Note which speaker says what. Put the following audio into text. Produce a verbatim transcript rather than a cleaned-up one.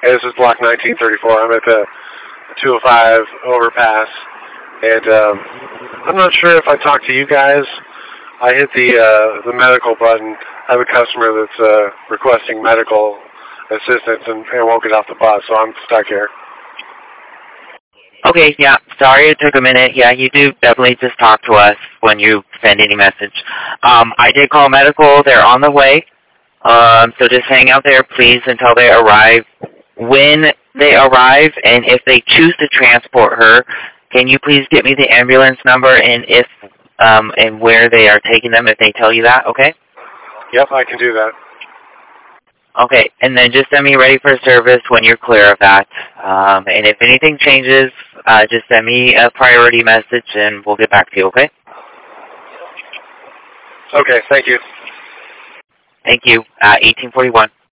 Speaker 1: Hey, this is Block nineteen thirty-four. I'm at the two oh five overpass, and um, I'm not sure if I talked to you guys. I hit the uh, the medical button. I have a customer that's uh, requesting medical assistance and, and won't get off the bus, so I'm stuck here.
Speaker 2: Okay, yeah, sorry it took a minute. Yeah, you do definitely just talk to us when you send any message. Um, I did call medical. They're on the way. Um, so just hang out there, please, until they arrive. When they arrive, and if they choose to transport her, can you please get me the ambulance number and if um, and where they are taking them if they tell you that, okay?
Speaker 1: Yep, I can do that.
Speaker 2: Okay, and then just send me ready for service when you're clear of that. Um, and if anything changes, uh, just send me a priority message and we'll get back to you, okay?
Speaker 1: Okay, thank you.
Speaker 2: Thank you. Uh, eighteen forty-one.